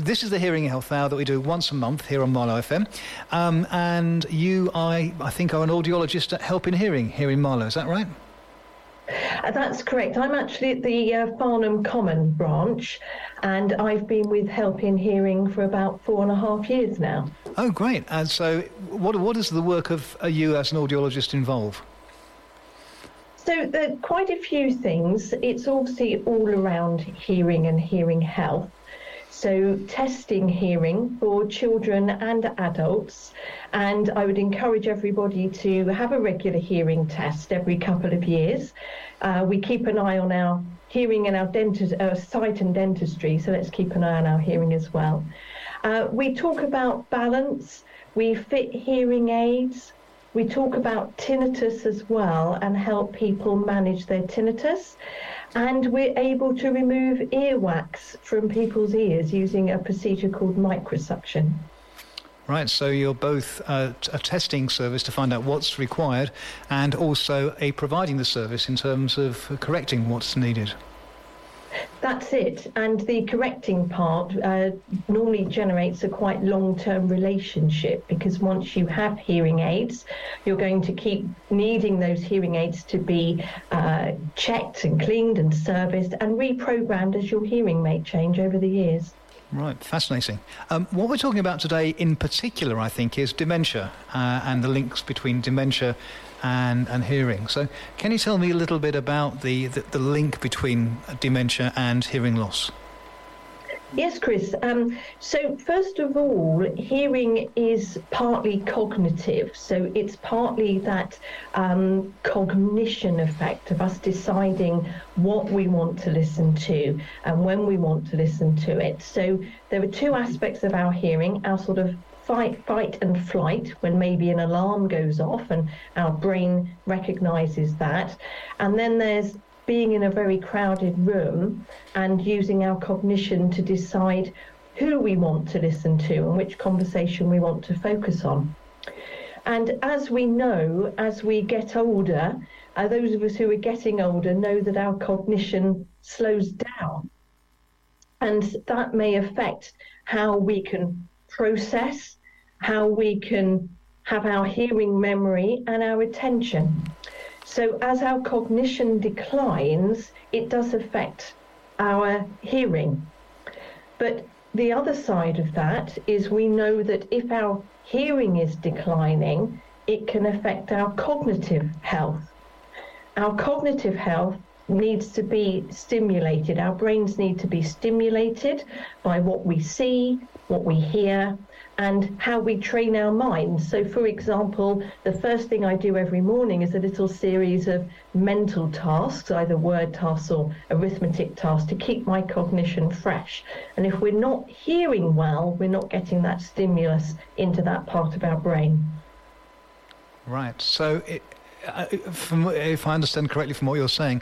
This is the Hearing Health Hour that we do once a month here on Marlow FM. And you, I think, are an audiologist at Help in Hearing here in Marlow. Is that right? That's correct. I'm actually at the Farnham Common branch, and I've been with Help in Hearing for about 4.5 years now. Oh, great. And so what does the work of you as an audiologist involve? So there are quite a few things. It's obviously all around hearing and hearing health. So testing hearing for children and adults, and I would encourage everybody to have a regular hearing test every couple of years. We keep an eye on our hearing and our sight and dentistry, so let's keep an eye on our hearing as well. We talk about balance, we fit hearing aids, we talk about tinnitus as well and help people manage their tinnitus. And we're able to remove earwax from people's ears using a procedure called microsuction. Right, so you're both a testing service to find out what's required and also a providing the service in terms of correcting what's needed. That's it. And the correcting part normally generates a quite long-term relationship, because once you have hearing aids, you're going to keep needing those hearing aids to be checked and cleaned and serviced and reprogrammed as your hearing may change over the years. Right, fascinating. What we're talking about today in particular, I think, is dementia and the links between dementia and hearing. So can you tell me a little bit about the link between dementia and hearing loss? Yes, Chris. So first of all, hearing is partly cognitive. So it's partly that cognition effect of us deciding what we want to listen to and when we want to listen to it. So there are two aspects of our hearing, our sort of fight and flight, when maybe an alarm goes off and our brain recognizes that. And then there's being in a very crowded room and using our cognition to decide who we want to listen to and which conversation we want to focus on. And as we know, as we get older, those of us who are getting older know that our cognition slows down. And that may affect how we can process, how we can have our hearing memory and our attention. So as our cognition declines, it does affect our hearing. But the other side of that is we know that if our hearing is declining, it can affect our cognitive health. Our cognitive health needs to be stimulated. Our brains need to be stimulated by what we see, what we hear, and how we train our minds. So, for example, the first thing I do every morning is a little series of mental tasks, either word tasks or arithmetic tasks, to keep my cognition fresh. And if we're not hearing well, we're not getting that stimulus into that part of our brain. Right. So if I understand correctly from what you're saying,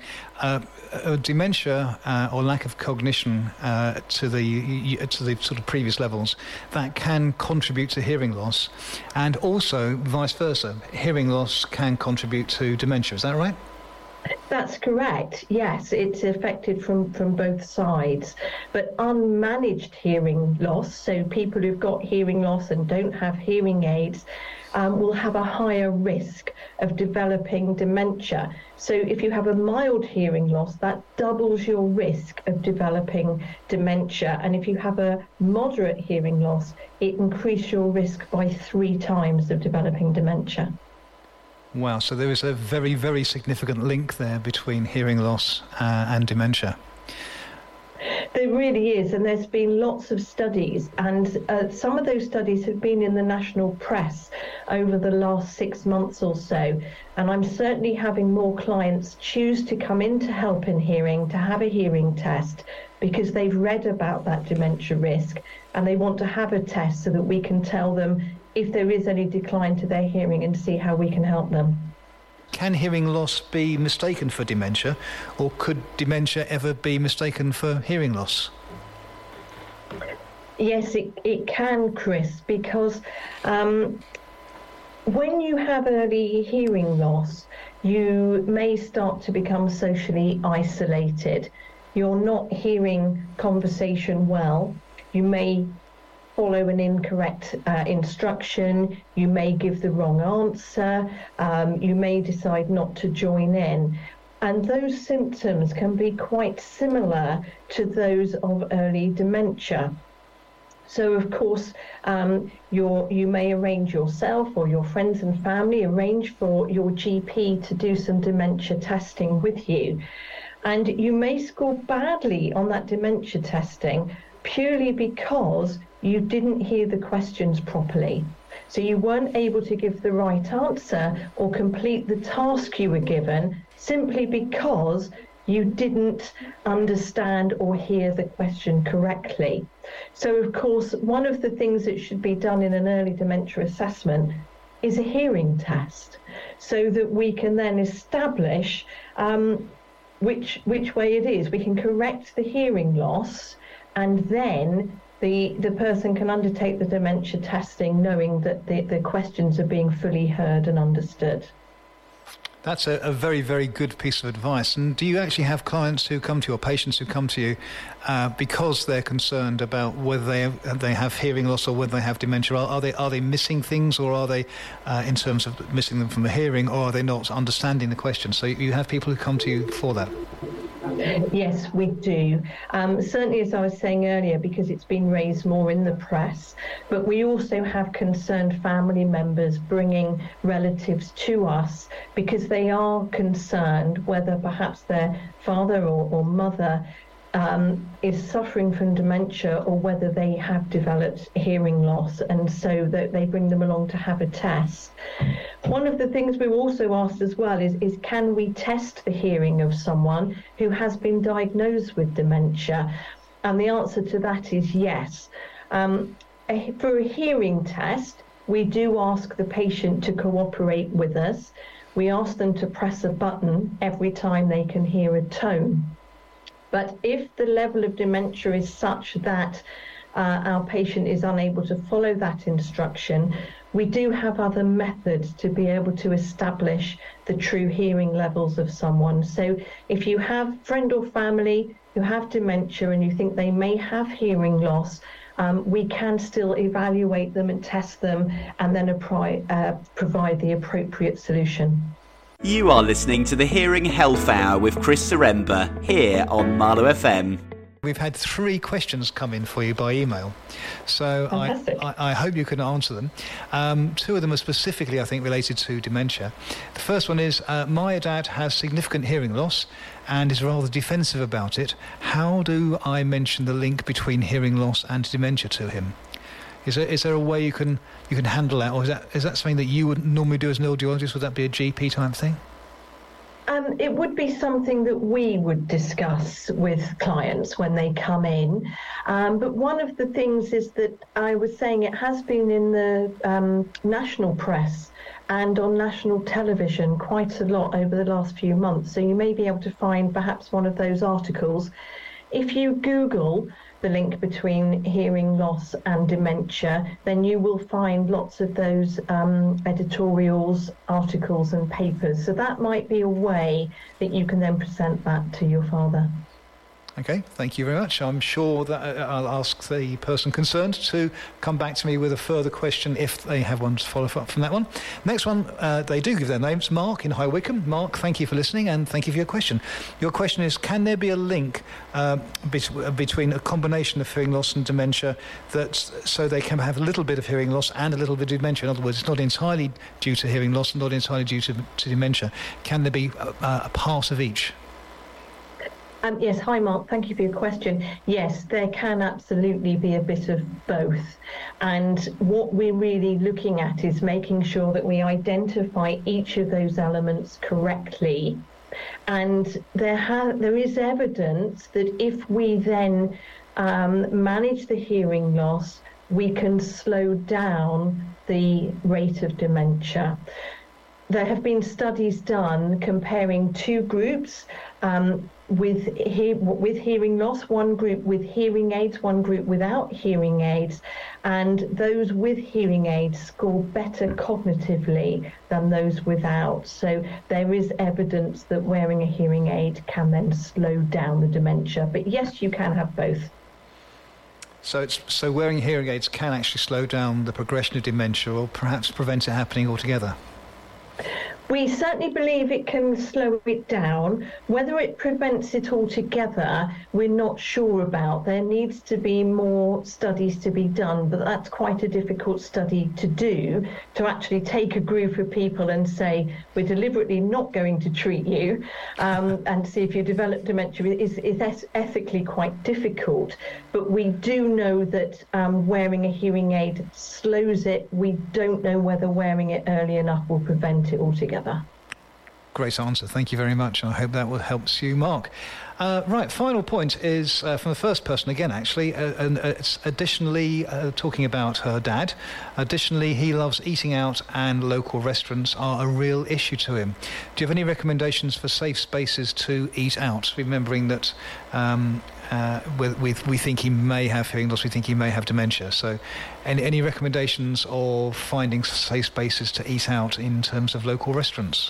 dementia or lack of cognition to the sort of previous levels, that can contribute to hearing loss, and also vice versa. Hearing loss can contribute to dementia. Is that right? That's correct. Yes, it's affected from both sides. But unmanaged hearing loss, so people who've got hearing loss and don't have hearing aids, will have a higher risk of developing dementia. So if you have a mild hearing loss, that doubles your risk of developing dementia. And if you have a moderate hearing loss, it increases your risk by 3 times of developing dementia. Wow, so there is a very, very significant link there between hearing loss and dementia. There really is, and there's been lots of studies, and some of those studies have been in the national press over the last 6 months or so, and I'm certainly having more clients choose to come into Help in Hearing to have a hearing test because they've read about that dementia risk and they want to have a test so that we can tell them if there is any decline to their hearing and see how we can help them. Can hearing loss be mistaken for dementia, or could dementia ever be mistaken for hearing loss? Yes, it can, Chris, because when you have early hearing loss, you may start to become socially isolated. You're not hearing conversation well. you may follow an incorrect instruction, you may give the wrong answer, you may decide not to join in. And those symptoms can be quite similar to those of early dementia. So, of course, you may arrange yourself or your friends and family arrange for your GP to do some dementia testing with you. And you may score badly on that dementia testing purely because you didn't hear the questions properly. So you weren't able to give the right answer or complete the task you were given simply because you didn't understand or hear the question correctly. So, of course, one of the things that should be done in an early dementia assessment is a hearing test, so that we can then establish which way it is. We can correct the hearing loss, and then the person can undertake the dementia testing knowing that the questions are being fully heard and understood. That's a very, very good piece of advice. And do you actually have clients who come to you, or patients who come to you because they're concerned about whether they have hearing loss or whether they have dementia? Are they missing things, or are they, in terms of missing them from the hearing, or are they not understanding the question? So you have people who come to you for that? Yes, we do. Certainly, as I was saying earlier, because it's been raised more in the press, but we also have concerned family members bringing relatives to us because they are concerned whether perhaps their father or mother is suffering from dementia, or whether they have developed hearing loss, and so that they bring them along to have a test. One of the things we're also asked as well is can we test the hearing of someone who has been diagnosed with dementia? And the answer to that is yes. For a hearing test, we do ask the patient to cooperate with us. We ask them to press a button every time they can hear a tone. But if the level of dementia is such that our patient is unable to follow that instruction, we do have other methods to be able to establish the true hearing levels of someone. So if you have friend or family who have dementia and you think they may have hearing loss, we can still evaluate them and test them, and then provide the appropriate solution. You are listening to the Hearing Health Hour with Chris Zaremba here on Marlow FM. We've had 3 questions come in for you by email, so I hope you can answer them. 2 of them are specifically, I think, related to dementia. The first one is, my dad has significant hearing loss and is rather defensive about it. How do I mention the link between hearing loss and dementia to him? Is there a way you can handle that, or is that something that you would normally do as an audiologist? Would that be a GP type thing? It would be something that we would discuss with clients when they come in. But one of the things is that I was saying it has been in the national press and on national television quite a lot over the last few months. So you may be able to find perhaps one of those articles. If you Google the link between hearing loss and dementia, then you will find lots of those editorials, articles and papers. So that might be a way that you can then present that to your father. Okay, thank you very much. I'm sure that I'll ask the person concerned to come back to me with a further question if they have one to follow up from that one. Next one, they do give their names. Mark in High Wycombe. Mark, thank you for listening and thank you for your question. Your question is, can there be a link between a combination of hearing loss and dementia, so they can have a little bit of hearing loss and a little bit of dementia? In other words, it's not entirely due to hearing loss and not entirely due to dementia. Can there be a part of each? Yes, hi Mark, thank you for your question. Yes, there can absolutely be a bit of both. And what we're really looking at is making sure that we identify each of those elements correctly. And there is evidence that if we then manage the hearing loss, we can slow down the rate of dementia. There have been studies done comparing 2 groups with hearing loss, one group with hearing aids, one group without hearing aids, and those with hearing aids score better cognitively than those without. So there is evidence that wearing a hearing aid can then slow down the dementia. But yes, you can have both. So wearing hearing aids can actually slow down the progression of dementia, or perhaps prevent it happening altogether. We certainly believe it can slow it down. Whether it prevents it altogether, we're not sure about. There needs to be more studies to be done, but that's quite a difficult study to do, to actually take a group of people and say, we're deliberately not going to treat you and see if you develop dementia is ethically quite difficult. But we do know that wearing a hearing aid slows it. We don't know whether wearing it early enough will prevent it altogether. Great answer. Thank you very much. I hope that will help you, Mark. Right, final point is from the first person again, actually. It's additionally talking about her dad. Additionally, he loves eating out, and local restaurants are a real issue to him. Do you have any recommendations for safe spaces to eat out? Remembering that we think he may have hearing loss, we think he may have dementia. So any recommendations of finding safe spaces to eat out in terms of local restaurants?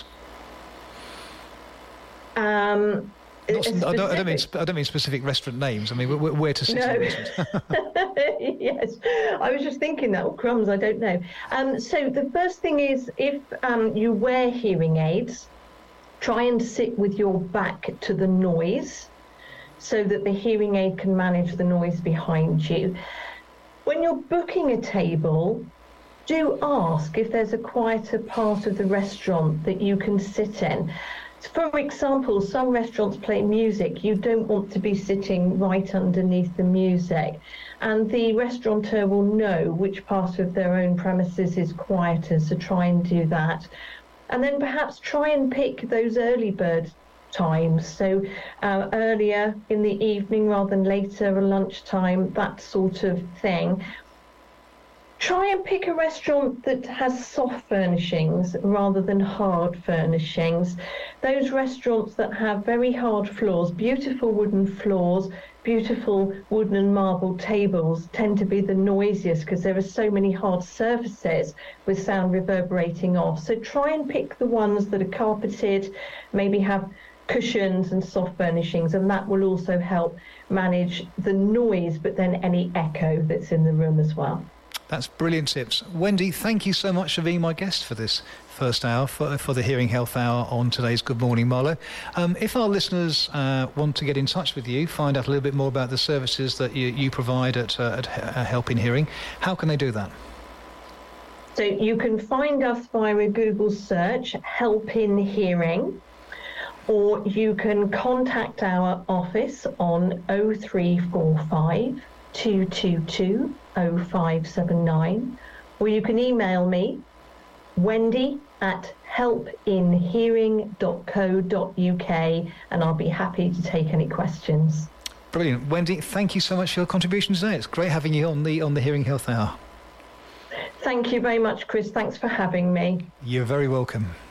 I don't mean specific restaurant names. I mean where to sit. No. Yes, I was just thinking that. Oh, crumbs! I don't know. So the first thing is, if you wear hearing aids, try and sit with your back to the noise, so that the hearing aid can manage the noise behind you. When you're booking a table, do ask if there's a quieter part of the restaurant that you can sit in. For example, some restaurants play music. You don't want to be sitting right underneath the music. And the restaurateur will know which part of their own premises is quieter, so try and do that. And then perhaps try and pick those early bird times, so earlier in the evening rather than later, lunchtime, that sort of thing. Try and pick a restaurant that has soft furnishings rather than hard furnishings. Those restaurants that have very hard floors, beautiful wooden floors, beautiful wooden and marble tables tend to be the noisiest because there are so many hard surfaces with sound reverberating off. So try and pick the ones that are carpeted, maybe have cushions and soft furnishings, and that will also help manage the noise, but then any echo that's in the room as well. That's brilliant tips. Wendy, thank you so much for being my guest for this first hour, for the Hearing Health Hour on today's Good Morning Marlow. If our listeners want to get in touch with you, find out a little bit more about the services that you provide at Help in Hearing, how can they do that? So you can find us via a Google search, Help in Hearing, or you can contact our office on 0345 222 0579, or you can email me, wendy@helpinhearing.co.uk, and I'll be happy to take any questions. Brilliant. Wendy, thank you so much for your contribution today. It's great having you on the Hearing Health Hour. Thank you very much, Chris. Thanks for having me. You're very welcome.